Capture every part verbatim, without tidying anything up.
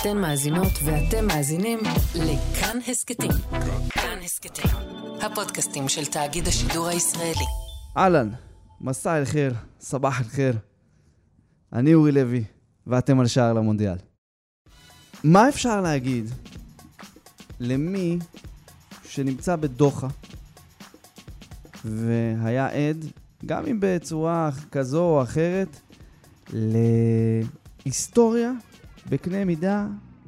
אתן מאזינות ואתם מאזינים לכאן הסקטים. כאן הסקטים, הפודקאסטים של תאגיד השידור הישראלי. אהלן, מסע אל חיר, סבח אל חיר. אני אורי לוי, ואתם על שער למונדיאל. מה אפשר להגיד למי שנמצא בדוחה והיה עד, גם אם בצורה כזו או אחרת, להיסטוריה בקנה מידה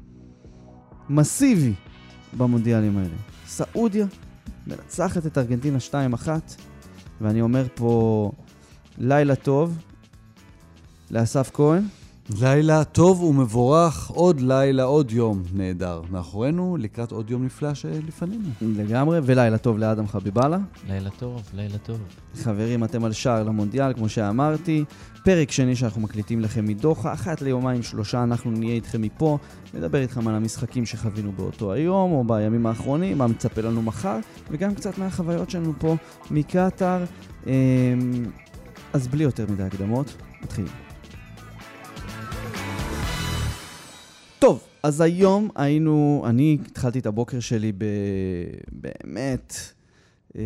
מסיבי במונדיאלים האלה? סעודיה מנצחת את ארגנטינה שתיים אחת, ואני אומר פה לילה טוב לאסף כהן. לילה טוב ומבורך, עוד לילה, עוד יום נהדר מאחורינו, לקראת עוד יום נפלא שלפנינו. לגמרי, ולילה טוב לאדם חביבאללה. לילה טוב, לילה טוב. חברים, אתם על שער למונדיאל, כמו שאמרתי. פרק שני שאנחנו מקליטים לכם מדוחה, אחת ליומיים שלושה אנחנו נהיה איתכם מפה, נדבר איתכם על המשחקים שחווינו באותו היום או בימים האחרונים, מה מצפה לנו מחר, וגם קצת מהחוויות שלנו פה מקטר. אז בלי יותר מדי הקדמות, מתחילים. טוב, אז היום היינו, אני התחלתי את הבוקר שלי ב... באמת, אה,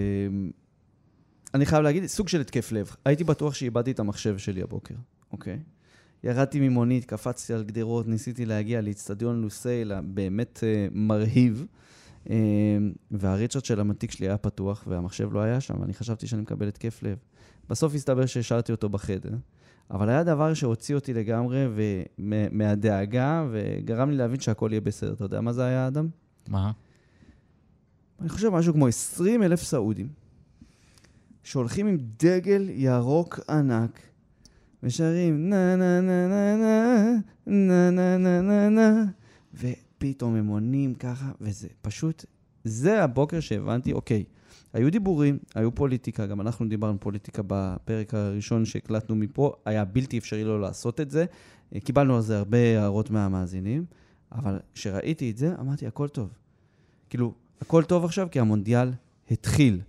אני חייב להגיד, סוג של התקף לב. הייתי בטוח שאיבדתי את המחשב שלי הבוקר, אוקיי? ירדתי ממונית, קפצתי על גדרות, ניסיתי להגיע לאצטדיון לוסייל, באמת אה, מרהיב, אה, והריצ'רד של המתיק שלי היה פתוח, והמחשב לא היה שם, אני חשבתי שאני מקבל התקף לב. בסוף הסתבר שהשארתי אותו בחדר. אבל היה דבר שהוציא אותי לגמרי מהדאגה, וגרם לי להבין שהכל יהיה בסדר. אתה יודע מה זה היה, אדם? מה? אני חושב משהו כמו עשרים אלף סעודים, שהולכים עם דגל ירוק ענק, ושרים נה נה נה נה נה נה נה נה נה, ופתאום הם עונים ככה, וזה פשוט, זה הבוקר שהבנתי, אוקיי, היו דיבורים, היו פוליטיקה, גם אנחנו דיברנו פוליטיקה בפרק הראשון שהקלטנו מפה, היה בלתי אפשרי לא לעשות את זה, קיבלנו על זה הרבה הערות מהמאזינים, אבל כשראיתי את זה, אמרתי, הכל טוב. כאילו, הכל טוב עכשיו, כי המונדיאל התחיל.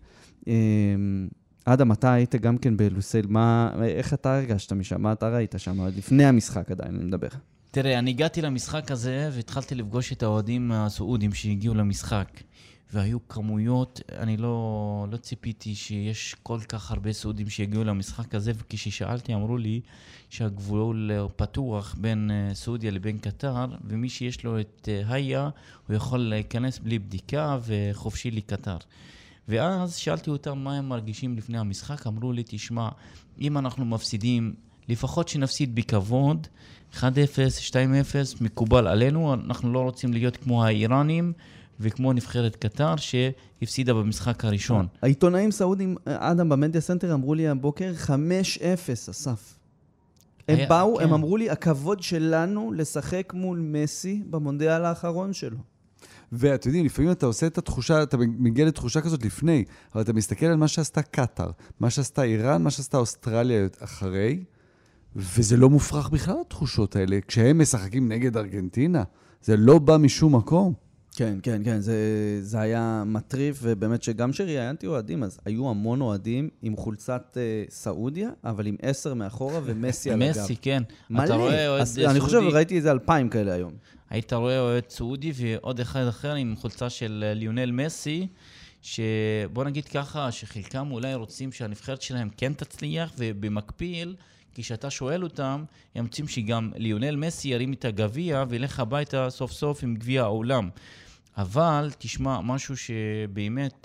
אדם, אתה היית גם כן בלוסייל, מה, איך אתה הרגשת משם? מה אתה ראית שם? לפני המשחק עדיין, אני מדבר. תראה, אני הגעתי למשחק הזה, והתחלתי לפגוש את האוהדים הסעודים שהגיעו למשחק. והיו כמויות, אני לא, לא ציפיתי שיש כל כך הרבה סעודים שהגיעו למשחק הזה, וכששאלתי אמרו לי שהגבול פתוח בין סעודיה לבין קטר, ומי שיש לו את היה, הוא יכול להיכנס בלי בדיקה וחופשי לקטר. ואז שאלתי אותם מה הם מרגישים לפני המשחק, אמרו לי, תשמע, אם אנחנו מפסידים, לפחות שנפסיד בכבוד, אחת אפס, שתיים אפס, מקובל עלינו, אנחנו לא רוצים להיות כמו האיראנים, וכמו נבחרת קטר שהפסידה במשחק הראשון. העיתונאים סעודים, אדם במדיה סנטר, אמרו לי הבוקר חמש אפס, אסף. הם באו, הם אמרו לי, הכבוד שלנו לשחק מול מסי במונדיאל האחרון שלו. ואתה יודעים, לפעמים אתה עושה את התחושה, אתה מגיע לתחושה כזאת לפני, אבל אתה מסתכל על מה שעשתה קטר, מה שעשתה איראן, מה שעשתה אוסטרליה אחרי, וזה לא מופרך בכלל התחושות האלה. כשהם משחקים נגד ארגנטינה, זה לא בא משום מקום. כן, כן, כן, זה, זה היה מטריף, ובאמת שגם שראיינתי אוהדים, אז היו המון אוהדים עם חולצת uh, סעודיה, אבל עם עשר מאחורה ומסי על הגב. מסי, כן. מלא. אז אני חושב, ראיתי איזה אלפיים כאלה היום. היית רואה אוהד סעודי ועוד אחד אחר עם חולצה של ליונל מסי, שבוא נגיד ככה, שחלקם אולי רוצים שהנבחרת שלהם כן תצליח, ובמקביל, כשאתה שואל אותם, הם רוצים שגם ליונל מסי ירים את הגביע וילך הביתה סוף סוף עם גביע העולם. אבל תשמע, משהו שבאמת,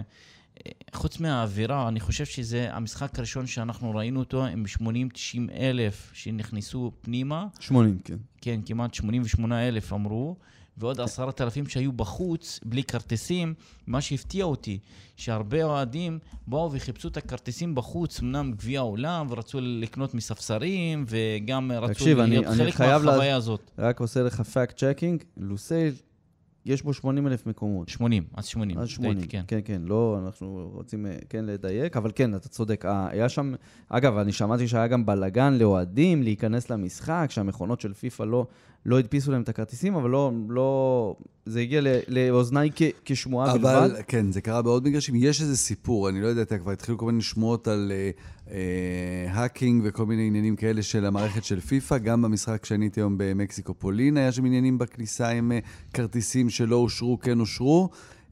חוץ מהאווירה, אני חושב שזה המשחק הראשון שאנחנו ראינו אותו, עם שמונים תשעים אלף שנכנסו פנימה. שמונים, כן. כן, כמעט שמונים ושמונה אלף אמרו. ועוד עשרת אלפים שהיו בחוץ, בלי כרטיסים. מה שהפתיע אותי, שהרבה אוהדים באו וחיפשו את הכרטיסים בחוץ, אמנם גביע העולם, ורצו לקנות מספסרים, וגם רצו תקשיב, להיות אני, חלק אני מהחוויה לה... הזאת. רק עושה לך פאקט צ'קינג, לוסייל, יש בו שמונים אלף מקומות. שמונים, אז שמונים. אז שמונים, כן. כן, כן, לא, אנחנו רוצים כן לדייק, אבל כן, אתה צודק. היה שם, אגב, אני שמעתי שהיה גם בלגן לאוהדים להיכנס למשחק, שהמכונות של פיפה לא, לא הדפיסו להם את הכרטיסים, אבל לא, לא, זה הגיע לאוזניי כשמועה בלבד. אבל, כן, זה קרה בעוד מגרשים. יש איזה סיפור, אני לא יודע, כבר התחילו כל מיני שמועות על האקינג וכל מיני עניינים כאלה של המערכת של פיפה, גם במשחק שאני הייתי היום במקסיקו פולין, היה שם עניינים בכניסה עם כרטיסים שלא אושרו, כן אושרו.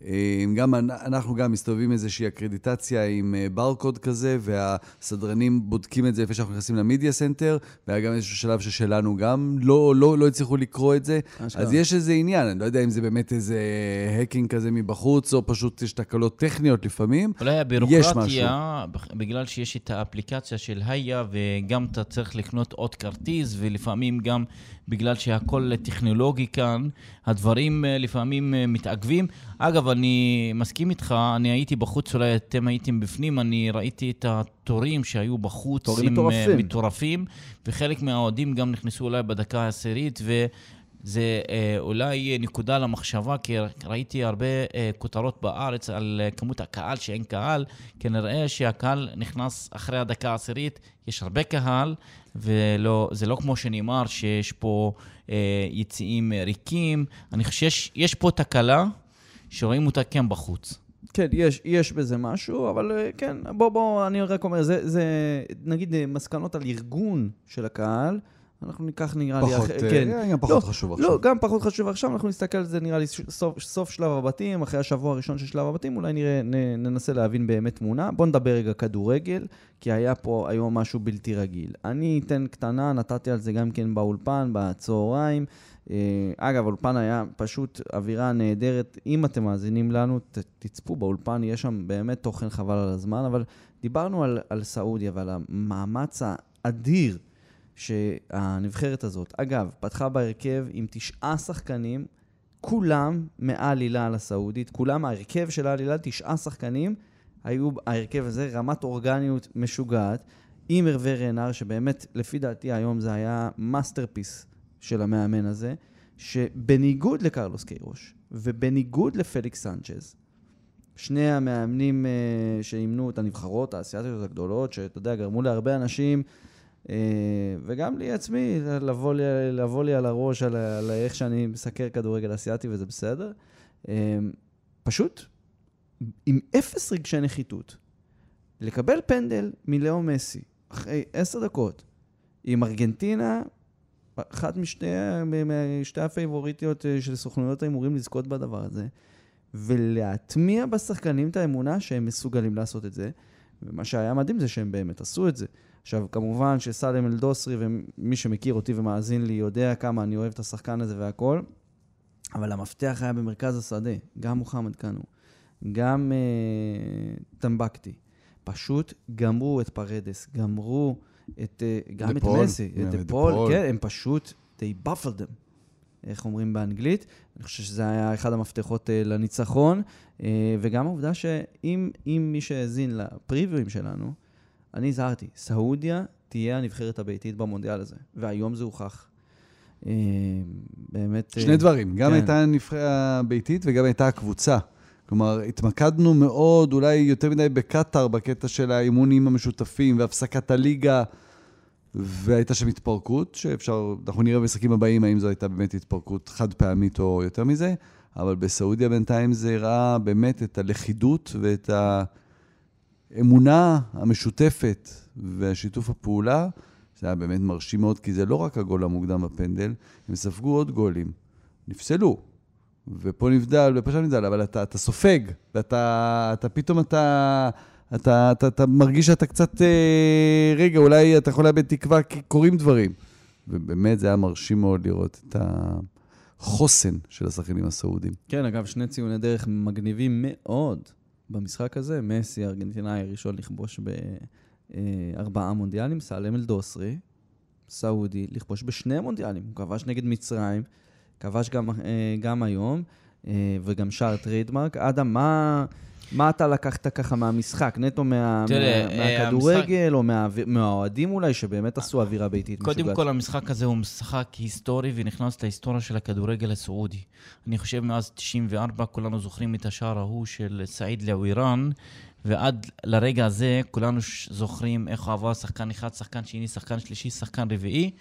גם אנחנו גם מסתובבים איזושהי אקרדיטציה עם ברקוד כזה, והסדרנים בודקים את זה איפה שאנחנו נכנסים למדיה סנטר, והיה גם איזשהו שלב ששלנו גם לא, לא, לא הצליחו לקרוא את זה. אז יש איזה עניין, אני לא יודע אם זה באמת איזה הקינג כזה מבחוץ, או פשוט יש תקלות טכניות לפעמים. אולי הבירוקרטיה, בגלל שיש את האפליקציה של היה, וגם אתה צריך לקנות עוד כרטיס, ולפעמים גם בגלל שהכל טכנולוגי כאן, הדברים לפעמים מתעכבים. אגב, אני מסכים איתך, אני הייתי בחוץ, אולי אתם הייתם בפנים, אני ראיתי את התורים שהיו בחוץ, תורים מטורפים. מטורפים, וחלק מהאוהדים גם נכנסו אולי בדקה העשירית, וזה אה, אולי נקודה למחשבה, כי ראיתי הרבה אה, כותרות בארץ על אה, כמות הקהל שאין קהל, כנראה שהקהל נכנס אחרי הדקה העשירית, יש הרבה קהל, וזה לא כמו שנאמר שיש פה אה, יציאים ריקים, אני חושב שיש פה תקלה, שרואים אותה כן בחוץ. כן, יש, יש בזה משהו, אבל כן, בוא, בוא, אני רק אומר, זה, זה, נגיד, מסקנות על ארגון של הקהל, אנחנו ניקח נראה לי... פחות, אח... כן. גם פחות לא, חשוב עכשיו. לא, גם פחות חשוב עכשיו, אנחנו נסתכל על זה, נראה לי, סוף, סוף שלב הבתים, אחרי השבוע הראשון של שלב הבתים, אולי נראה, נ, ננסה להבין באמת תמונה. בוא נדבר רגע כדורגל, כי היה פה היום משהו בלתי רגיל. אני אתן קטנה, נתתי על זה גם כן באולפן, בצהריים, אגב, אולפן היה פשוט אווירה נהדרת. אם אתם מאזינים לנו, תצפו באולפן, יש שם באמת תוכן חבל על הזמן, אבל דיברנו על, על סעודיה ועל המאמץ האדיר שהנבחרת הזאת, אגב, פתחה בהרכב עם תשעה שחקנים, כולם מעל לילה על הסעודית, כולם ההרכב של הלילה, תשעה שחקנים, היו ההרכב הזה רמת אורגניות משוגעת, עם הרווה רנר, שבאמת לפי דעתי היום זה היה מאסטרפיס של המאמן הזה, שבניגוד לקרלוס קיירוש, ובניגוד לפליקס סנצ'ז, שני המאמנים uh, שאימנו את הנבחרות, האסיאטיות הגדולות, שאתה יודע, גרמו להרבה אנשים, uh, וגם לי עצמי, לבוא לי, לבוא לי על הראש, על, על איך שאני מסקר כדורגל אסיאטי, וזה בסדר. Uh, פשוט, עם אפס רגשי נחיתות, לקבל פנדל מלאו מסי, אחרי עשר דקות, עם ארגנטינה, אחת משתי, משתי הפייבוריטיות של סוכנויות האימורים לזכות בדבר הזה, ולהטמיע בשחקנים את האמונה שהם מסוגלים לעשות את זה, ומה שהיה מדהים זה שהם באמת עשו את זה. עכשיו, כמובן שסלם אל-דוסרי, ומי שמכיר אותי ומאזין לי יודע כמה אני אוהב את השחקן הזה והכל, אבל המפתח היה במרכז השדה, גם מוחמד קאנו, גם uh, טמבקטי, פשוט גמרו את פרדס, גמרו את, גם את מסי, את דפול, כן, הם פשוט, they buffled them, איך אומרים באנגלית, אני חושב שזה היה אחד המפתחות לניצחון, וגם העובדה שאם מי שהזין לפריוויים שלנו, אני זהרתי, סעודיה תהיה הנבחרת הביתית במונדיאל הזה, והיום זה הוכח. באמת... שני דברים, גם הייתה הנבחרת הביתית וגם הייתה הקבוצה. כלומר, התמקדנו מאוד, אולי יותר מדי בקטר, בקטע של האימונים המשותפים והפסקת הליגה, והייתה שם התפרקות, שאפשר, אנחנו נראה במשחקים הבאים, האם זו הייתה באמת התפרקות חד פעמית או יותר מזה, אבל בסעודיה בינתיים זה הראה באמת את הלכידות ואת האמונה המשותפת והשיתוף הפעולה, זה היה באמת מרשים מאוד, כי זה לא רק הגול המוקדם בפנדל, הם ספגו עוד גולים, נפסלו. ופה נבדל, ופה שם נבדל, אבל אתה, אתה סופג, ואתה, אתה פתאום אתה, אתה, אתה, אתה מרגיש שאתה קצת, אה, רגע, אולי אתה יכול לאבד תקווה, כי קורים דברים. ובאמת זה היה מרשים מאוד לראות את החוסן של השחקנים הסעודים. כן, אגב, שני ציוני דרך מגניבים מאוד במשחק הזה. מסי, ארגנטינאי, ראשון לכבוש בארבעה מונדיאלים, סלם אל-דוסרי, סעודי, לכבוש בשני מונדיאלים. הוא כבש נגד מצרים, כבש גם, גם היום, וגם שער טריידמרק. אדם, מה, מה אתה לקחת ככה מהמשחק? נטו מה, תראה, מה, מהכדורגל, המשחק... או מה, מהאוהדים אולי, שבאמת עשו אווירה ביתית קודם משוגעת? כל, המשחק הזה הוא משחק היסטורי, ונכנס להיסטוריה של הכדורגל הסעודי. אני חושב מאז תשעים וארבע, כולנו זוכרים את השער ההוא של סעיד לאווירן, ועד לרגע הזה, כולנו זוכרים איך עבר שחקן אחד, שחקן שני, שחקן שלישי, שחקן רביעי,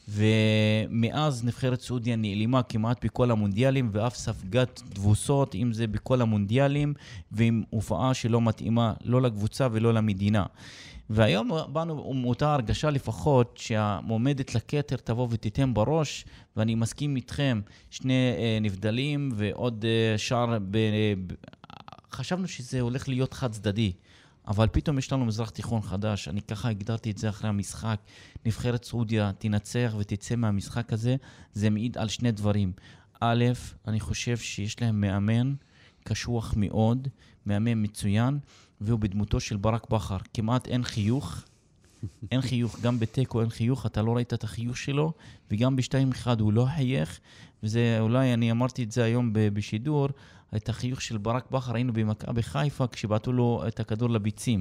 ומאז נבחרת סעודיה נעלמה כמעט בכל המונדיאלים, ואף ספגת תבוסות, אם זה בכל המונדיאלים, ועם הופעה שלא מתאימה לא לקבוצה ולא למדינה. והיום באנו עם אותה הרגשה לפחות שהמועמדת לכתר תבוא ותיתן בראש, ואני מסכים איתכם, שני אה, נבדלים ועוד אה, שער, ב, ב, חשבנו שזה הולך להיות חד צדדי, אבל פתאום יש לנו מזרח תיכון חדש, אני ככה הגדרתי את זה אחרי המשחק, נבחרת סעודיה תנצח ותצא מהמשחק הזה, זה מעיד על שני דברים. א', אני חושב שיש להם מאמן קשוח מאוד, מאמן מצוין, והוא בדמותו של ברק בכר. כמעט אין חיוך, אין חיוך, גם בטקו אין חיוך, אתה לא ראית את החיוך שלו, וגם בשתיים אחד הוא לא חייך, וזה אולי, אני אמרתי את זה היום בשידור, את החיוך של ברק בכר ראינו במכבי חיפה, כשבעטו לו את הכדור לביצים.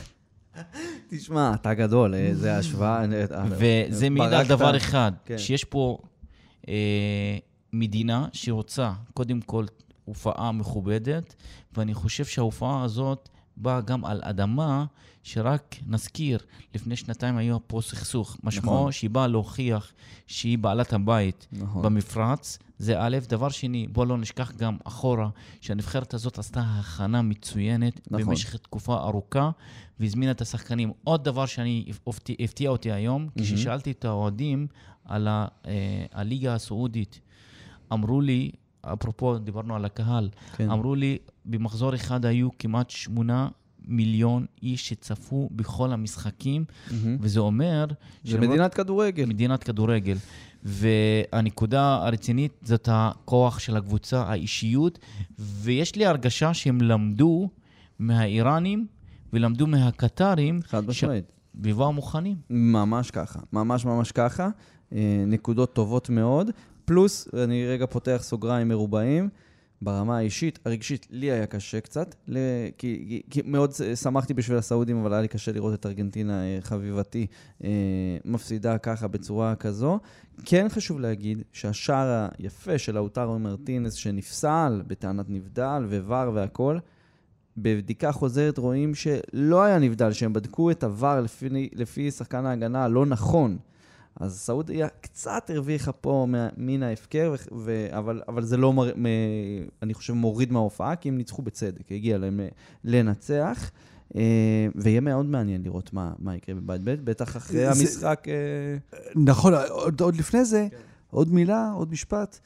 תשמע, אתה גדול, זה השוואה. וזה מעיד על דבר אחד, שיש פה אה, מדינה שרוצה, קודם כל, הופעה מכובדת, ואני חושב שההופעה הזאת באה גם על אדמה, שרק נזכיר, לפני שנתיים היה פה סכסוך, משמעו נכון. שהיא באה להוכיח שהיא בעלת הבית נכון. במפרץ, זה א', דבר שני, בוא לא נשכח גם אחורה, שהנבחרת הזאת עשתה הכנה מצוינת נכון. במשך תקופה ארוכה, והזמינה את השחקנים. עוד דבר שאני הפתיע אותי היום, mm-hmm. כששאלתי את האוהדים על ה, אה, הליגה הסעודית, אמרו לי, אפרופו דיברנו על הקהל, כן. אמרו לי, במחזור אחד היו כמעט שמונה מיליון איש שצפו בכל המשחקים, mm-hmm. וזה אומר... זה מדינת כדורגל. מדינת כדורגל. והנקודה הרצינית זאת הכוח של הקבוצה, האישיות, ויש לי הרגשה שהם למדו מהאיראנים, ולמדו מהקטרים, חד משמעית. ובאו מוכנים. ממש ככה, ממש ממש ככה. נקודות טובות מאוד. פלוס, אני רגע פותח סוגריים מרובעים, ברמה האישית, הרגשית, לי היה קשה קצת, כי, כי מאוד שמחתי בשביל הסעודים, אבל היה לי קשה לראות את ארגנטינה חביבתי מפסידה ככה בצורה כזו. כן חשוב להגיד שהשער היפה של לאוטרו מרטינס, שנפסל בטענת נבדל וור והכל, בבדיקה חוזרת רואים שלא היה נבדל, שהם בדקו את הוור לפי, לפי שחקן ההגנה הלא נכון. אז סעודיה קצת הרוויחה פה מן ההפקר, ו- אבל, אבל זה לא, מר- מ- אני חושב, מוריד מההופעה, כי הם ניצחו בצדק, הגיע להם לנצח, ויהיה מאוד מעניין לראות מה, מה יקרה בבית בית, בטח אחרי זה, המשחק... נכון, עוד, עוד לפני זה, כן. עוד מילה, עוד משפט,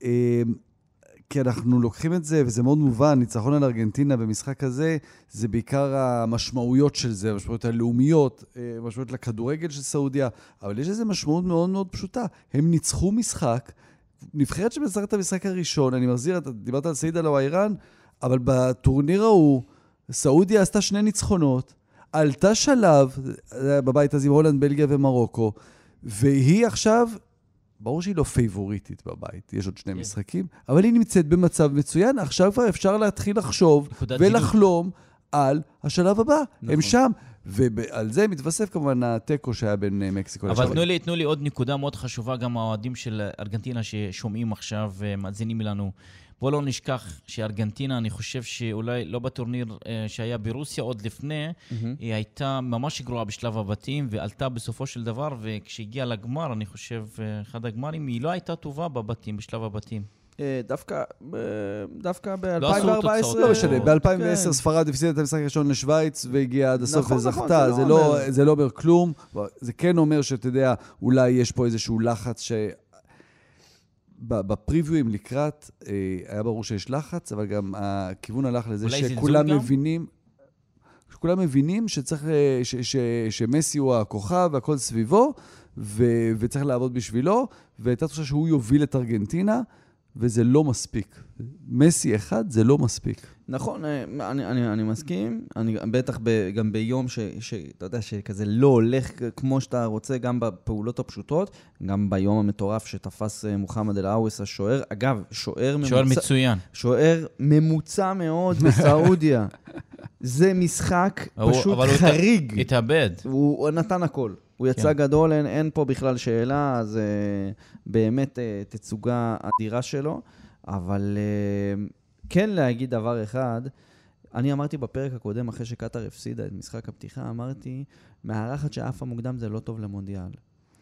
כי אנחנו לוקחים את זה, וזה מאוד מובן, ניצחון על ארגנטינה במשחק הזה, זה בעיקר המשמעויות של זה, המשמעויות הלאומיות, המשמעויות לכדורגל של סעודיה, אבל יש איזו משמעות מאוד מאוד פשוטה. הם ניצחו משחק, נבחרת שמנצחת את המשחק הראשון, אני מחזיר, אתה דיברת על סעיד אל-וואירן, אבל בטורניר ההוא, סעודיה עשתה שני ניצחונות, עלתה שלב, בבית הזה עם הולנד, בלגיה ומרוקו, והיא עכשיו... ברור שהיא לא פייבוריטית בבית, יש עוד שני yeah. משחקים, אבל היא נמצאת במצב מצוין, עכשיו כבר אפשר להתחיל לחשוב ולחלום דיוק. על השלב הבא, נכון. הם שם, ועל זה מתווסף כמובן הטקו שהיה בין מקסיקו לשוויץ. אבל תנו לי, תנו לי עוד נקודה מאוד חשובה, גם האוהדים של ארגנטינה ששומעים עכשיו ומאזינים לנו, בוא לא נשכח שארגנטינה, אני חושב שאולי לא בטורניר שהיה ברוסיה עוד לפני, mm-hmm. היא הייתה ממש גרועה בשלב הבתים, ועלתה בסופו של דבר, וכשהגיעה לגמר, אני חושב, אחד הגמרים, היא לא הייתה טובה בבתים, בשלב הבתים. דווקא, דווקא ב-אלפיים וארבע עשרה... לא משנה, ב-אלפיים ועשר ספרד הפסידה את המשחק הראשון לשוויץ, והגיעה עד הסוף וזכתה. זה לא אומר כלום. זה כן אומר שאתה יודע, אולי יש פה איזשהו לחץ ש... בפריוויים לקראת, היה ברור שיש לחץ, אבל גם הכיוון הלך לזה שכולם מבינים, שכולם מבינים שצריך, ש, ש, שמסי הוא הכוכב והכל סביבו, ו, וצריך לעבוד בשבילו, והייתה תחושה שהוא יוביל את ארגנטינה, וזה לא מספיק. מסי אחד זה לא מספיק. נכון, אני, אני, אני מסכים, אני בטח ב, גם ביום ש, שאתה יודע שכזה לא הולך כמו שאתה רוצה, גם בפעולות הפשוטות, גם ביום המטורף שתפס מוחמד אל-עוויס השוער, אגב, שוער ממוצע, שוער מצוין. שוער ממוצע מאוד בסעודיה. זה משחק פשוט חריג. הוא התאבד. הוא נתן הכל. הוא יצא כן. גדול, אין, אין פה בכלל שאלה, אז uh, באמת uh, תצוגה אדירה שלו, אבל uh, כן להגיד דבר אחד, אני אמרתי בפרק הקודם, אחרי שקטר הפסידה את משחק הפתיחה, אמרתי, מהערכת שאף המוקדם זה לא טוב למונדיאל.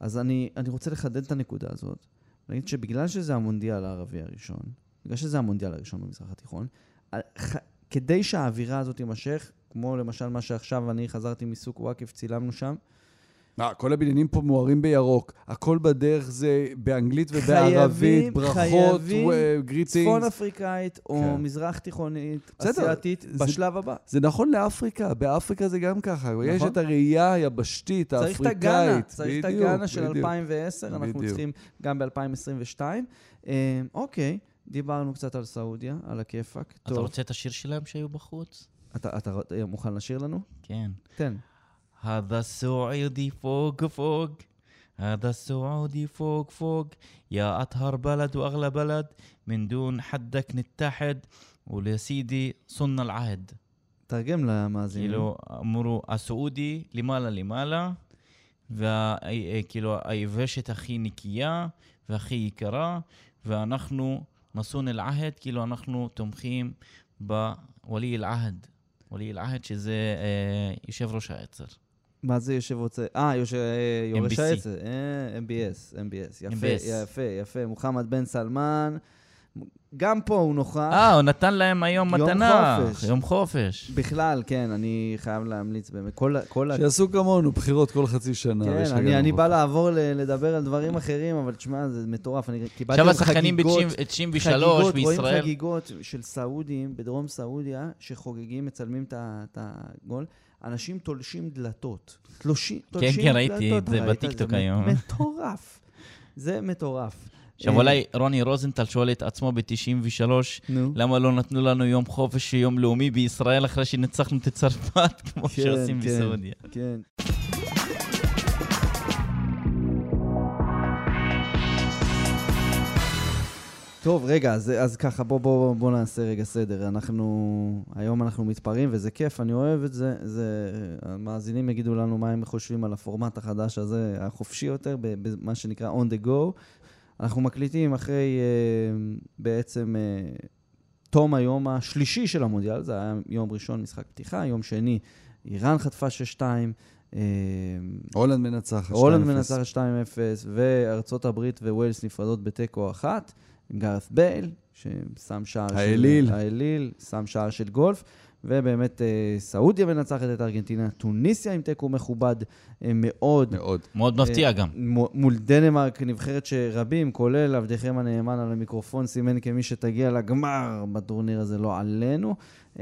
אז אני, אני רוצה לחדד את הנקודה הזאת. להגיד שבגלל שזה המונדיאל הערבי הראשון, בגלל שזה המונדיאל הראשון במזרח התיכון, כדי שהאווירה הזאת תימשך, כמו למשל מה שעכשיו אני חזרתי מסוק וואקף, צילמנו שם, כל הבניינים פה מוארים בירוק. הכל בדרך זה באנגלית ובערבית, ברכות, גריטינגס. צפון אפריקאית או מזרח תיכונית, אסיאתית, בשלב הבא. זה נכון לאפריקה, באפריקה זה גם ככה. יש את הראייה היבשתית האפריקאית. צריך את הגאנה, צריך את הגאנה של אלפיים ועשר, אנחנו צריכים גם ב-אלפיים עשרים ושתיים. אוקיי, דיברנו קצת על סעודיה, על הכיפק. אתה רוצה את השיר שלהם שהיו בחוץ? אתה מוכן לשיר לנו? כן. תן. هذا السعودي فوق فوق هذا السعودي فوق فوق يا أطهر بلد وأغلى بلد من دون حدك نتحد ولسيدي صنع العهد. ترجم למאזינים. כאילו אמרו, הסעודי למעלה למעלה, וכאילו היבשת הכי נקייה והכי יקרה, ואנחנו נصون العهد, כאילו אנחנו תומכים בולי العهد. ולי العهد שזה יושב ראש העצר. מה זה יושב ראש העצר? אה, יורש העצר. אם בי אס, אם בי אס. יפה, יפה, יפה. מוחמד בן סלמן. גם פה הוא נוכח. אה, הוא נתן להם היום מתנה. יום חופש. יום חופש. בכלל, כן, אני חייב להמליץ באמת. שיעשו כמונו, בחירות כל חצי שנה. כן, אני בא לעבור לדבר על דברים אחרים, אבל תשמע, זה מטורף. עכשיו השחקנים ב-תשעים ושלוש בישראל. רואים חגיגות של סעודים, בדרום סעודיה, שחוגגים, מצלמים את הגול. אנשים תולשים דלתות. תולשים דלתות. כן, כן, ראיתי את זה בטיקטוק היום. מטורף. זה מטורף. עכשיו אולי רוני רוזנטל שואל את עצמו ב-תשעים ושלוש, למה לא נתנו לנו יום חופש, יום לאומי בישראל, אחרי שניצחנו את צרפת, כמו שעושים בסעודיה. כן. טוב, רגע, אז, אז ככה, בוא, בוא, בוא נעשה רגע סדר. אנחנו, היום אנחנו מתפרים, וזה כיף, אני אוהב את זה. זה, המאזינים יגידו לנו מה הם חושבים על הפורמט החדש הזה, החופשי יותר, במה שנקרא on the go. אנחנו מקליטים אחרי uh, בעצם uh, תום היום השלישי של המונדיאל, זה היה יום ראשון משחק פתיחה, יום שני איראן חטפה שש שתיים, הולנד מנצחת הולנד מנצחת שתיים אפס, וארצות הברית וווילס נפרדות בטקו אחת, עם גארת בייל, ששם שער האליל. של האליל, שם שער של גולף, ובאמת סעודיה מנצחת את ארגנטינה, טוניסיה עם טקו מכובד מאוד. מאוד. מאוד מפתיע גם. מול דנמרק, נבחרת שרבים, כולל עבדכם הנאמן על המיקרופון, סימן כמי שתגיע לגמר בטורניר הזה, לא עלינו.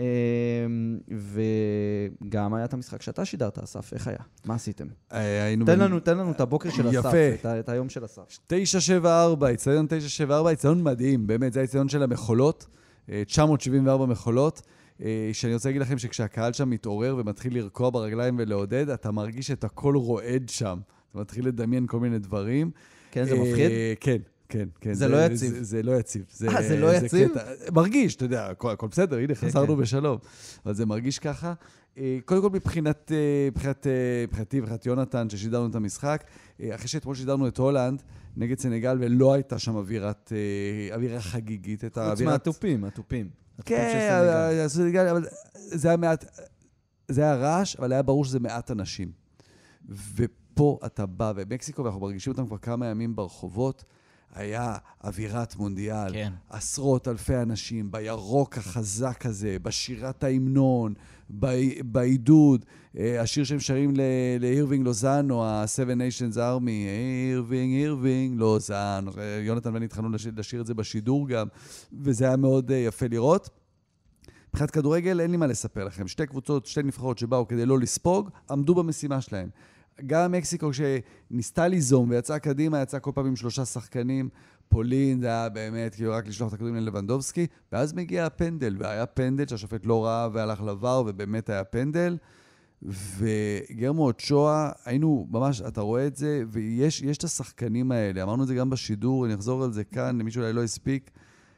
וגם היה את המשחק שאתה שידרת, אסף, איך היה? מה עשיתם? תן לנו, תן לנו את הבוקר של אסף, את היום של אסף. תשע שבע ארבע, אצטדיון תשע שבע ארבע, אצטדיון מדהים, באמת, זה האצטדיון של המחולות, תשע מאות שבעים וארבע מחולות, שאני רוצה להגיד לכם שכשהקהל שם מתעורר ומתחיל לרקוע ברגליים ולעודד, אתה מרגיש את הכל רועד שם. אתה מתחיל לדמיין כל מיני דברים. כן, זה מפחיד? כן, כן, כן. זה לא יציב. זה לא יציב. אה, זה לא יציב? מרגיש, אתה יודע, הכל בסדר, הנה, חזרנו בשלום. אבל זה מרגיש ככה. קודם כל, מבחינת, מבחינתי, מבחינת יונתן, ששידרנו את המשחק, אחרי שאתמול שידרנו את הולנד, נגד סנגל, ולא הייתה שם אווירה חגיגית. חוץ מהטופים, הטופים. כן, אבל זה היה מעט, זה היה רעש, אבל היה ברור שזה מעט אנשים. ופה אתה בא, ומקסיקו, ואנחנו מרגישים אותם כבר כמה ימים ברחובות, היה אווירת מונדיאל, כן. עשרות אלפי אנשים, בירוק החזק הזה, בשירת ההמנון, בעידוד, השיר שהם שרים לאירווינג לוזאנו, ה-Seven Nations Army, אירווינג, אירווינג, לוזאנו, יונתן ואני התחלנו לשיר את זה בשידור גם, וזה היה מאוד יפה לראות. מבחינת כדורגל אין לי מה לספר לכם, שתי קבוצות, שתי נבחרות שבאו כדי לא לספוג, עמדו במשימה שלהם. גם מקסיקו שניסתה ליזום ויצאה קדימה, יצאה כל פעם עם שלושה שחקנים, פולין, זה היה באמת כאילו רק לשלוח את הכדורים ללבנדובסקי, ואז מגיע הפנדל, והיה פנדל שהשופט לא ראה והלך לבר, ובאמת היה פנדל, וגרמו אוצ'ואה, היינו ממש, אתה רואה את זה, ויש יש את השחקנים האלה, אמרנו את זה גם בשידור, אני אחזור על זה כאן, למי שאולי לא הספיק,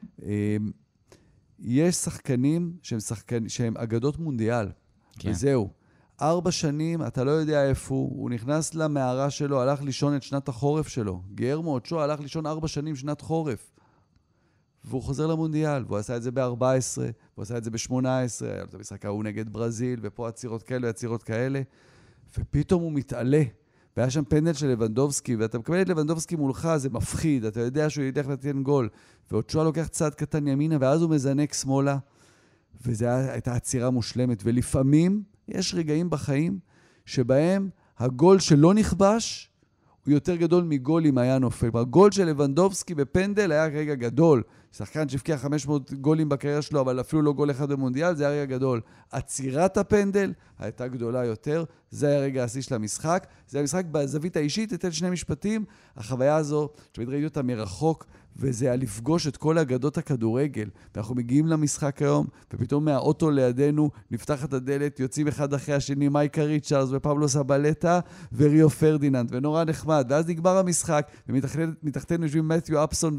יש שחקנים שהם, שחקנים, שהם אגדות מונדיאל, כן. וזהו. ארבע שנים, אתה לא יודע איפה הוא, הוא נכנס למערה שלו, הלך לישון את שנת החורף שלו. גרמו אוצ'ואה הלך לישון ארבע שנים שנת חורף. והוא חוזר למונדיאל, והוא עשה את זה ב-ארבע עשרה, והוא עשה את זה ב-שמונה עשרה, היה לו את המשחק ההוא נגד ברזיל, ופה עצירות כאלה ועצירות כאלה, ופתאום הוא מתעלה, והיה שם פנדל של לבנדובסקי, ואתה מקבל את לבנדובסקי מולך, זה מפחיד, אתה יודע שהוא ילך לתן גול, ואוצ'ואה לוקח צעד קטן ימינה, ואז הוא מזנק שמאלה, וזו הייתה עצירה מושלמת, ולפעמים יש רגעים בחיים שבהם הגול שלא נכבש, הוא יותר גדול מגול אם היה נופל. הגול של לבנדובסקי בפנדל היה רגע גדול. שחקן שהבקיע חמש מאות גולים בקריירה שלו, אבל אפילו לא גול אחד במונדיאל, זה היה רגע גדול. עצירת הפנדל הייתה גדולה יותר, זה היה רגע השיא של המשחק. זה היה משחק בזווית האישית, אתן שני משפטים. החוויה הזו, שתמיד ראיתי אותה מרחוק, וזה היה לפגוש את כל אגדות הכדורגל. ואנחנו מגיעים למשחק היום, ופתאום מהאוטו לידינו נפתחת הדלת, יוצאים אחד אחרי השני, מייקה ריצ'רדס ופבלו סבלטה וריו פרדיננד, ונורא נחמד. ואז נגמר המשחק, ומתחתנו יושבים מתיו אפסון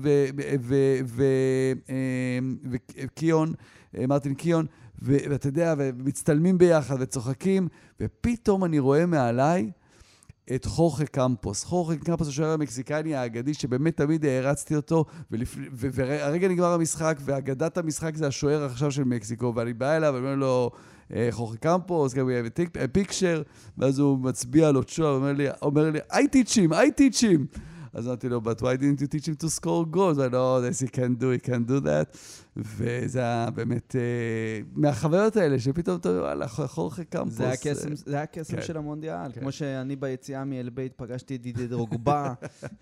וקיון, מרטין קיון, ואתה יודע, ומצטלמים ביחד וצוחקים, ופתאום אני רואה מעליי את חורכה קמפוס. חורכה קמפוס הוא שוער המקסיקני האגדי, שבאמת תמיד הערצתי אותו, והרגע נגמר המשחק, ואגדת המשחק זה השוער עכשיו של מקסיקו, ואני בא אליו, ואני אומר לו, חורכה קמפוס, גם הוא פיקשר, ואז הוא מצביע על אוצ'ואה, ואומר לי, I teach him, I teach him. אז אמרתי לו, but why didn't you teach him to score goals? I know, yes, he can do, he can do that. וזה היה באמת, מהחוויות האלה, שפתאום אתה רואה, וואלה, חורכה קמפוס. זה היה קסם של המונדיאל. כמו שאני ביציאה מאלבייט פגשתי את דידי דרוגבה.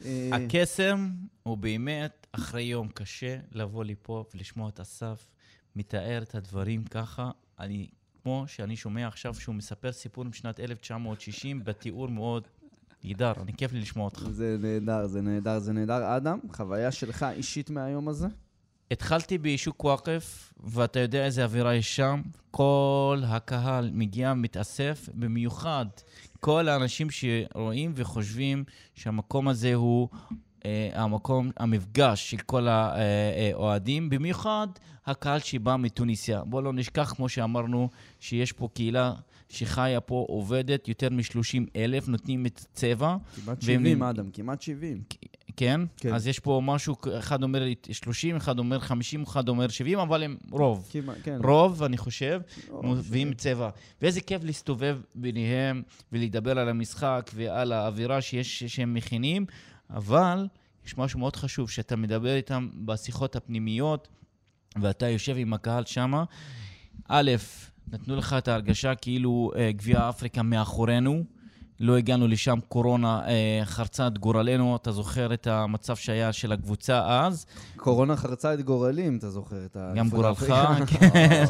הקסם הוא באמת, אחרי יום קשה, לבוא לפה ולשמוע את אסף, מתאר את הדברים ככה. אני, כמו שאני שומע עכשיו שהוא מספר סיפור משנת אלף תשע מאות שישים, בתיאור מאוד ידר, אני כיף לי לשמוע אותך. זה נהדר, זה נהדר, זה נהדר. אדם, חוויה שלך אישית מהיום הזה? התחלתי בישוק וואקף, ואתה יודע איזה אווירה יש שם. כל הקהל מגיע, מתאסף, במיוחד כל האנשים שרואים וחושבים שהמקום הזה הוא אה, המקום, המפגש של כל האוהדים, במיוחד הקהל שבא מתוניסיה. בואו לא נשכח, כמו שאמרנו, שיש פה קהילה שחיה פה, עובדת, יותר מ-שלושים אלף, נותנים את צבע. כמעט שבעים, אדם, כמעט שבעים. כן? כן? אז יש פה משהו, אחד אומר שלושים, אחד אומר חמישים, אחד אומר שבעים, אבל הם רוב. כמעט, כן. רוב, אני חושב, ועם צבע. ואיזה כיף להסתובב ביניהם, ולדבר על המשחק, ועל האווירה שיש, שהם מכינים, אבל יש משהו מאוד חשוב, שאתה מדבר איתם בשיחות הפנימיות, ואתה יושב עם הקהל שמה. א', נתנו לך את ההרגשה כאילו אה, גביע אפריקה מאחורינו, לא הגענו לשם, קורונה אה, חרצה את גורלנו, אתה זוכר את המצב שהיה של הקבוצה אז? קורונה חרצה את גורלים, אתה זוכר את ה... גם גורלך, כן.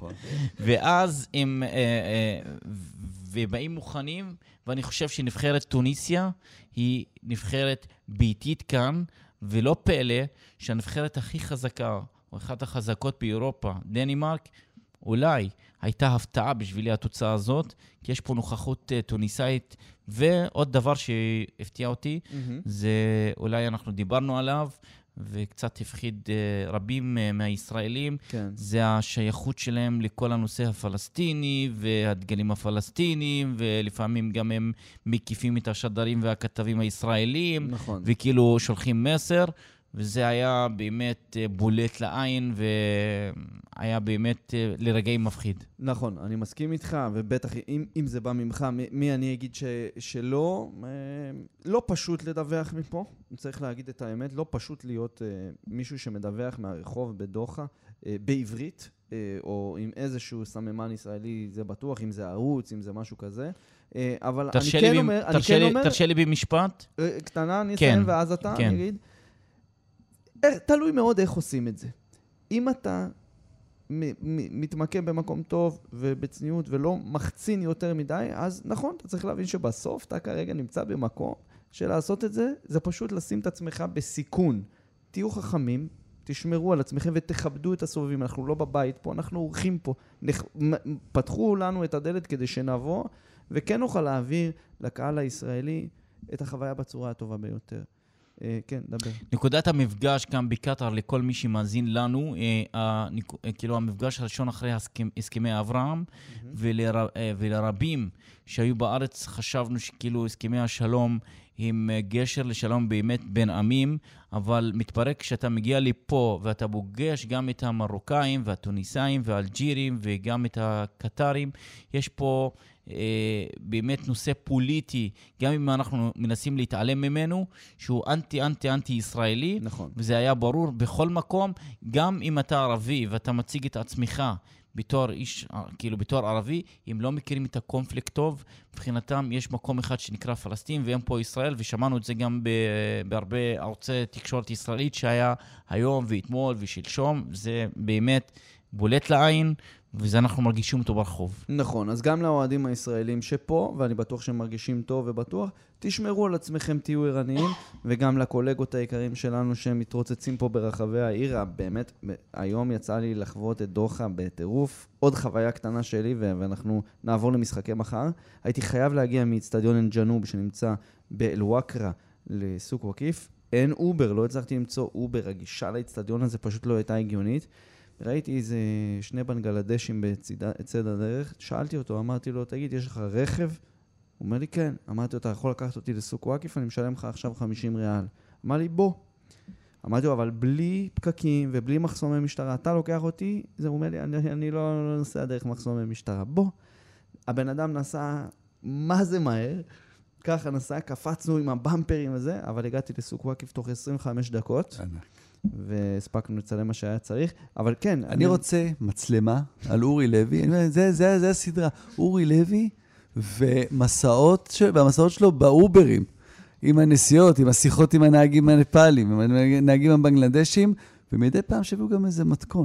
ואז הם, אה, אה, ובאים מוכנים, ואני חושב שנבחרת טוניסיה היא נבחרת ביתית כאן, ולא פלא שהנבחרת הכי חזקה, או אחת החזקות באירופה, דנמרק, אולי הייתה הפתעה בשבילי התוצאה הזאת, כי יש פה נוכחות uh, טוניסאית, ועוד דבר שהפתיע אותי, mm-hmm. זה אולי אנחנו דיברנו עליו, וקצת הפחיד uh, רבים uh, מהישראלים, כן. זה השייכות שלהם לכל הנושא הפלסטיני, והדגלים הפלסטינים, ולפעמים גם הם מקיפים את השדרים והכתבים הישראלים, נכון. וכאילו שולחים מסר, וזה היה באמת בולט לעין, והיה באמת לרגעים מפחיד. נכון, אני מסכים איתך, ובטח אם, אם זה בא ממך, מי אני אגיד ש, שלא, לא פשוט לדווח מפה, צריך להגיד את האמת, לא פשוט להיות מישהו שמדווח מהרחוב בדוחה, בעברית, או עם איזשהו סממן ישראלי, זה בטוח, אם זה ערוץ, אם זה משהו כזה. אבל אני כן אומר... תרשה לי במשפט? קטנה, אני אסיים, ואז אתה, אני אגיד. תלוי מאוד איך עושים את זה. אם אתה מתמקם במקום טוב ובצניעות ולא מחצין יותר מדי, אז נכון, אתה צריך להבין שבסוף אתה כרגע נמצא במקום שלעשות את זה, זה פשוט לשים את עצמך בסיכון. תהיו חכמים, תשמרו על עצמכם ותכבדו את הסובבים. אנחנו לא בבית פה, אנחנו אורחים פה. פתחו לנו את הדלת כדי שנבוא, וכן נוכל להעביר לקהל הישראלי את החוויה בצורה הטובה ביותר. כן, דבר. נקודת המפגש כאן בקטר לכל מי שמאזין לנו, כאילו המפגש הראשון אחרי הסכמי אברהם, ולרבים שהיו בארץ חשבנו שכאילו הסכמי השלום עם גשר לשלום באמת בין עמים, אבל מתברר כשאתה מגיע לפה ואתה פוגש גם את המרוקאים והטוניסאים והאלג'ירים וגם את הקטרים, יש פה אה, באמת נושא פוליטי, גם אם אנחנו מנסים להתעלם ממנו, שהוא אנטי אנטי אנטי ישראלי, נכון. וזה היה ברור בכל מקום, גם אם אתה ערבי ואתה מציג את עצמך בתור איש, כאילו בתור ערבי, אם לא מכירים את הקונפליקט טוב, מבחינתם יש מקום אחד שנקרא פלסטין, והם פה ישראל, ושמענו את זה גם בהרבה ערוצי תקשורת ישראלית, שהיה היום ואתמול ושלשום, זה באמת בולט לעין, וזה אנחנו מרגישים אותו ברחוב. נכון, אז גם לאוהדים הישראלים שפה, ואני בטוח שהם מרגישים טוב ובטוח, תשמרו על עצמכם, תהיו ערניים, וגם לקולגות היקרים שלנו שהם מתרוצצים פה ברחבי העיר, באמת, היום יצא לי לחוות את דוחה בטירוף, עוד חוויה קטנה שלי, ואנחנו נעבור למשחקי מחר. הייתי חייב להגיע מאצטדיון אל-ג'נוב, שנמצא באל-וואקרה, לסוק וקיף. אין אובר, לא הצלחתי למצוא אובר, הגישה לאצטדיון הזה פשוט לא הייתה הגיונית. ראיתי איזה שני בנגלדשים בצד הדרך, שאלתי אותו, אמרתי לו, תגיד, יש לך רכב? הוא אומר לי, כן. אמרתי לו, אתה יכול לקחת אותי לסוק וקיף, אני משלם לך עכשיו חמישים ריאל. אמר לי, בוא. אמרתי לו, אבל בלי פקקים ובלי מחסומי משטרה, אתה לוקח אותי? זה אומר לי, אני, אני לא, לא נוסע דרך מחסומי משטרה. בוא. הבן אדם נסע, מה זה מהר? ככה נסע, קפצנו עם הבמפרים הזה, אבל הגעתי לסוק וקיף תוך עשרים וחמש דקות. והספקנו לצלם מה שהיה צריך, אבל כן. אני רוצה מצלמה על אורי לוי, זה, זה, זה הסדרה, אורי לוי ומסעות, והמסעות שלו באוברים, עם הנסיעות, עם השיחות עם הנהגים הנפאלים, עם הנהגים הבנגלדשים, ומדי פעם שבו גם איזה מתכון.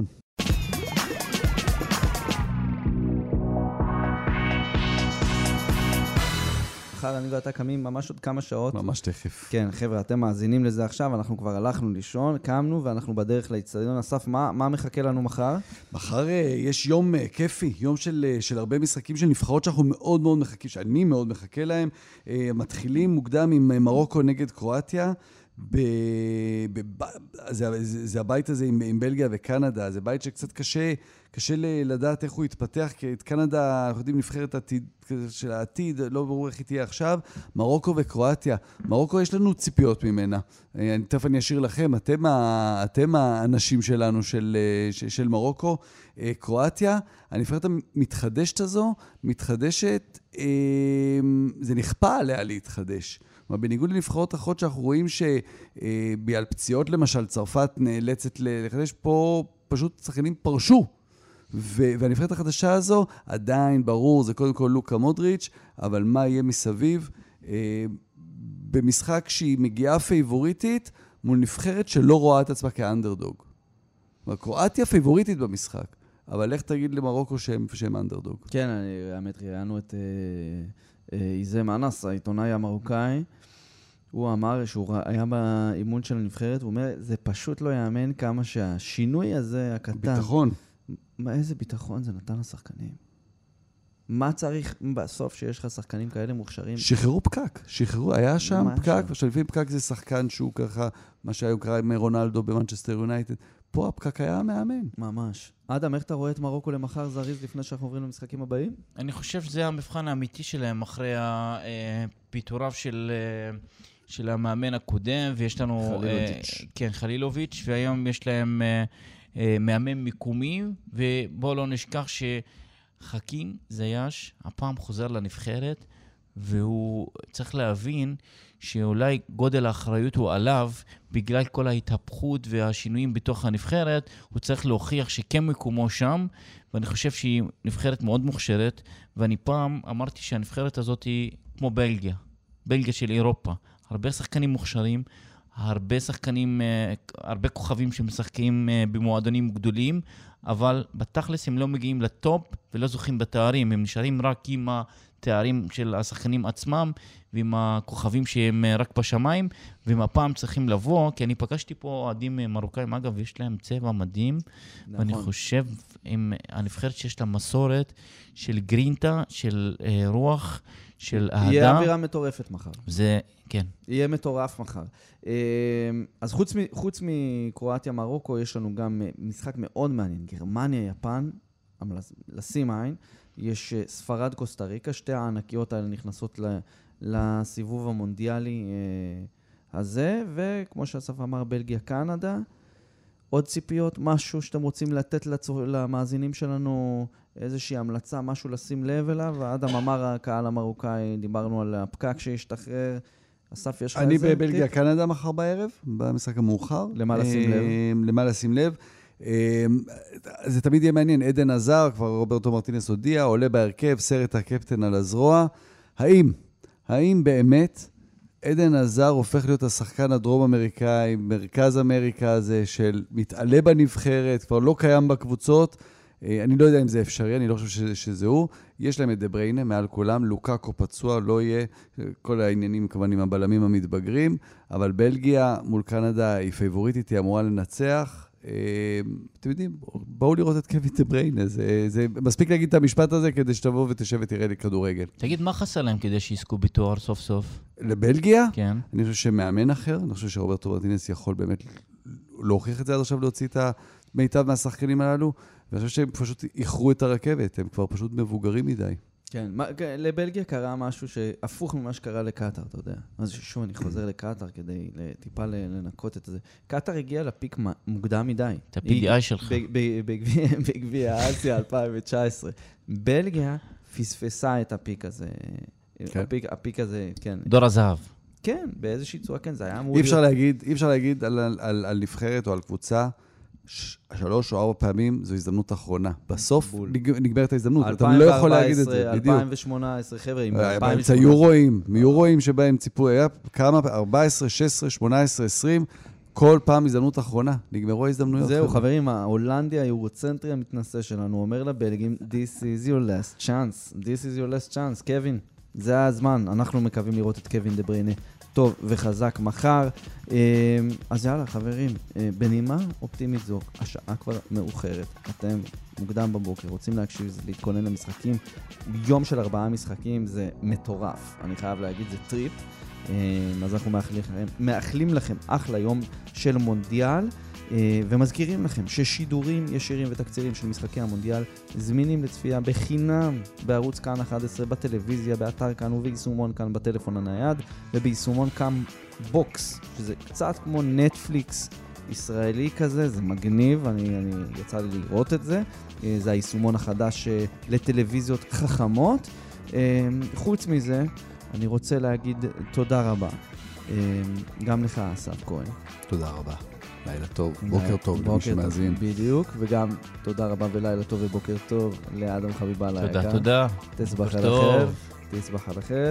מחר אני ואתה קמים ממש עוד כמה שעות. ממש תכף. כן, חבר'ה, אתם מאזינים לזה עכשיו, אנחנו כבר הלכנו לישון, קמנו ואנחנו בדרך לאצטדיון. אסף, מה, מה מחכה לנו מחר? מחר יש יום כיפי, יום של, של הרבה משחקים של נבחרות שאנחנו מאוד מאוד מחכים, שאני מאוד מחכה להם. מתחילים מוקדם עם מרוקו נגד קרואטיה. ב... ב... זה, זה, זה הבית הזה עם, עם בלגיה וקנדה, זה בית שקצת קשה, קשה לדעת איך הוא יתפתח, כי את קנדה, אנחנו יודעים, נבחרת העתיד, של העתיד, לא ברור איך היא תהיה עכשיו, מרוקו וקרואטיה. מרוקו יש לנו ציפיות ממנה. אני תכף אני אשאיר לכם, אתם, ה... אתם האנשים שלנו של, של, של מרוקו. קרואטיה, הנבחרת המתחדשת הזו, מתחדשת, זה נכפה עליה להתחדש. בניגוד לנבחרות אחרות שאנחנו רואים שבעל פציעות למשל צרפת נאלצת לחדש, פה פשוט שחקנים פרשו. והנבחרת החדשה הזו עדיין ברור, זה קודם כל לוקה מודריץ', אבל מה יהיה מסביב? במשחק שהיא מגיעה פייבוריטית מול נבחרת שלא רואה את עצמה כאנדרדוג. קרואטיה פייבוריטית במשחק, אבל איך תגיד למרוקו שהם, שהם אנדרדוג? כן, אני האמת ראיינו את איזה מנס, העיתונאי המרוקאי. הוא אמר שהוא היה באימון של הנבחרת, הוא אומר, זה פשוט לא יאמן כמה שהשינוי הזה הקטן. ביטחון. מה, איזה ביטחון זה נתן לשחקנים? מה צריך בסוף שיש לך שחקנים כאלה מוכשרים? שחררו פקק, שחררו, היה שם פקק, שם? עכשיו לפעמים פקק זה שחקן שהוא ככה, מה שהיו קרא עם רונלדו במנצ'סטר יונייטד, פה הפקק היה מאמן. ממש. אדם, איך אתה רואה את מרוקו למחר זריז לפני שאנחנו עוברים למשחקים הבאים? אני חושב שזה המבחן האמיתי שלהם אחרי הפיטוריו של, של המאמן הקודם, ויש לנו... חלילוביץ'. כן, חלילוביץ', והיום יש להם מאמן מקומי, ובואו לא נשכח שחכים זייש, הפעם חוזר לנבחרת, והוא צריך להבין שאולי גודל האחריות הוא עליו, בגלל כל ההתהפכות והשינויים בתוך הנבחרת, הוא צריך להוכיח שכן מקומו שם, ואני חושב שהיא נבחרת מאוד מוכשרת, ואני פעם אמרתי שהנבחרת הזאת היא כמו בלגיה, בלגיה של אירופה, הרבה שחקנים מוכשרים, הרבה שחקנים, הרבה כוכבים שמשחקים במועדונים גדולים, אבל בתכלס הם לא מגיעים לטופ ולא זוכים בתארים, הם נשארים רק עם התארים של השחקנים עצמם, ועם הכוכבים שהם רק בשמיים, ועם הפעם צריכים לבוא, כי אני פגשתי פה אוהדים מרוקאים, אגב, יש להם צבע מדהים, נכון. ואני חושב, עם הנבחרת שיש לה מסורת של גרינטה, של אה, רוח, של אהדה. יהיה אווירה מטורפת מחר. זה, כן. יהיה מטורף מחר. אז חוץ, חוץ מקרואטיה מרוקו, יש לנו גם משחק מאוד מעניין, גרמניה, יפן, לשים עין, יש ספרד קוסטה ריקה, שתי הענקיות האלה נכנסות לסיבוב המונדיאלי הזה, וכמו שאסף אמר, בלגיה, קנדה. עוד ציפיות, משהו שאתם רוצים לתת לצור... למאזינים שלנו איזושהי המלצה, משהו לשים לב אליו, ואדם אמר, הקהל המרוקאי, דיברנו על הפקק שישתחרר. אסף, יש לך איזה טיפ? אני בבלגיה, קנדה מחר בערב, במשחק המאוחר. למה לשים לב? למה לשים לב? זה תמיד יהיה מעניין. עדן עזר, כבר רוברטו מרטינס הודיע, עולה בהרכב, סרט הקפטן על הזרוע. האם, האם באמת עדן עזר הופך להיות השחקן הדרום-אמריקאי, מרכז אמריקה הזה, של מתעלה בנבחרת, כבר לא קיים בקבוצות? אני לא יודע אם זה אפשרי, אני לא חושב שזה הוא. יש להם את דה בריינה, מעל כולם, לוקאקו פצוע, לא יהיה, כל העניינים כמובן עם הבלמים המתבגרים, אבל בלגיה מול קנדה היא פייבוריטית, היא אמורה לנצח. אתם יודעים, בואו לראות את קווין דה בריינה, זה, זה מספיק להגיד את המשפט הזה כדי שתבוא ותשב ותראה לי כדורגל. תגיד, מה חסר להם כדי שיזכו בתואר סוף סוף? לבלגיה? כן. אני חושב שמאמן אחר, אני חושב שרוברטו מרטינס יכול באמת להוכיח את זה עד עכשיו, להוציא את המיטב מהשחקנים הללו, ואני חושב שהם פשוט איחרו את הרכבת, הם כבר פשוט מבוגרים מדי. כן, מה, לבלגיה קרה משהו שהפוך ממה שקרה לקטר, אתה יודע. אז שוב, אני חוזר לקטר כדי טיפה לנקות את זה. קטר הגיע לפיק מוקדם מדי. את ה-פי די איי שלך. בגביע אסיה אלפיים תשע עשרה. בלגיה פספסה את הפיק הזה. הפיק, הפיק הזה, כן. דור הזהב. כן, באיזושהי צורה, כן, זה היה אמור... אי אפשר להגיד, אי אפשר להגיד על, על, על נבחרת או על קבוצה, שלוש או ארבע פעמים זו הזדמנות אחרונה. בסוף נגמרת ההזדמנות. אתה לא יכול להגיד את זה. אלפיים ושמונה עשרה, חבר'ה, עם אלפיים ושמונה עשרה. יורואים, מיורואים שבהם ציפו, היה כמה, ארבע עשרה, שש עשרה, שמונה עשרה, עשרים, כל פעם הזדמנות אחרונה. נגמרו ההזדמנויות. זהו, חברים, ההולנדי, היורוצנטרי המתנשא שלנו, אומר לבלגים, This is your last chance. This is your last chance. קווין, זה הזמן. אנחנו מקווים לראות את קווין דה בריינה טוב וחזק מחר. אז יאללה, חברים, בנימה אופטימית זו, השעה כבר מאוחרת. אתם מוקדם בבוקר, רוצים להקשיב, להתכונן למשחקים. יום של ארבעה משחקים זה מטורף. אני חייב להגיד, זה טריפ. אז אנחנו מאחלים לכם, מאחלים לכם אחלה יום של מונדיאל, ומזכירים לכם ששידורים ישירים ותקצירים של משחקי המונדיאל זמינים לצפייה בחינם בערוץ כאן אחת עשרה, בטלוויזיה, באתר כאן וביישומון כאן בטלפון הנייד, וביישומון כאן בוקס, שזה קצת כמו נטפליקס ישראלי כזה, זה מגניב, אני, אני יצא לי לראות את זה. זה היישומון החדש לטלוויזיות חכמות. חוץ מזה, אני רוצה להגיד תודה רבה. גם לך, אסף כהן. תודה רבה. לילה טוב, בוקר טוב למי שמאזין. בדיוק, וגם תודה רבה ולילה טוב ובוקר טוב לאדם חביבה להיקה. תודה, תודה. תסבח על אחר. תסבח על אחר.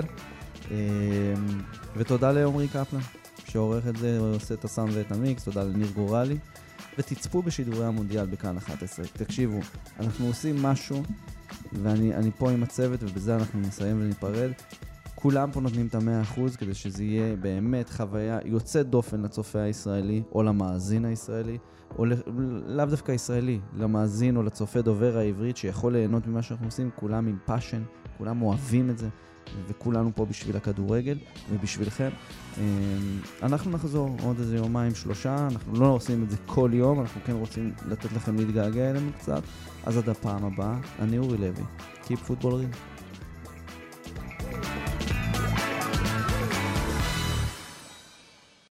ותודה לעומרי קפלן, שעורך את זה, עושה את הסאונד ואת המיקס. תודה לניר גורלי. ותצפו בשידורי המונדיאל בכאן אחת עשרה. תקשיבו, אנחנו עושים משהו, ואני פה עם הצוות, ובזה אנחנו נסיים וניפרד. כולם פה נותנים את המאה אחוז כדי שזה יהיה באמת חוויה יוצאת דופן לצופה הישראלי או למאזין הישראלי, או לאו דווקא ישראלי, למאזין או לצופה דובר העברית שיכול ליהנות ממה שאנחנו עושים. כולם עם פאשן, כולם אוהבים את זה, וכולנו פה בשביל הכדורגל ובשבילכם. אנחנו נחזור עוד איזה יומיים שלושה, אנחנו לא עושים את זה כל יום, אנחנו כן רוצים לתת לכם להתגעגע אלינו קצת. אז עד הפעם הבאה, אני אורי לוי, Keep Football Real.